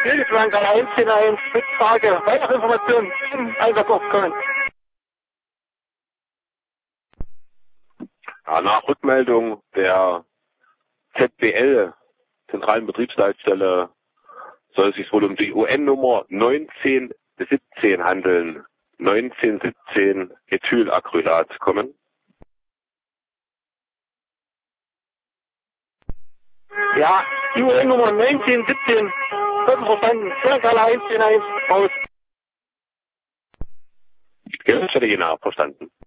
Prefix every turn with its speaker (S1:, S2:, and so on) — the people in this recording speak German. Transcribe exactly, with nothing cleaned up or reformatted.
S1: Bildflanke eins zehn eins, bitte Frage. Weitere Informationen im Einsatzort Köln.
S2: Ja, nach Rückmeldung der Z B L, Zentralen Betriebsleitstelle, soll es sich wohl um die U N-Nummer neunzehn siebzehn handeln. neunzehn siebzehn Ethylacrylat kommen.
S1: Ja, die U N-Nummer neunzehn siebzehn, wird verstanden. Bildflanke eins zehn eins, raus.
S2: Ja, das hätte ich genau verstanden.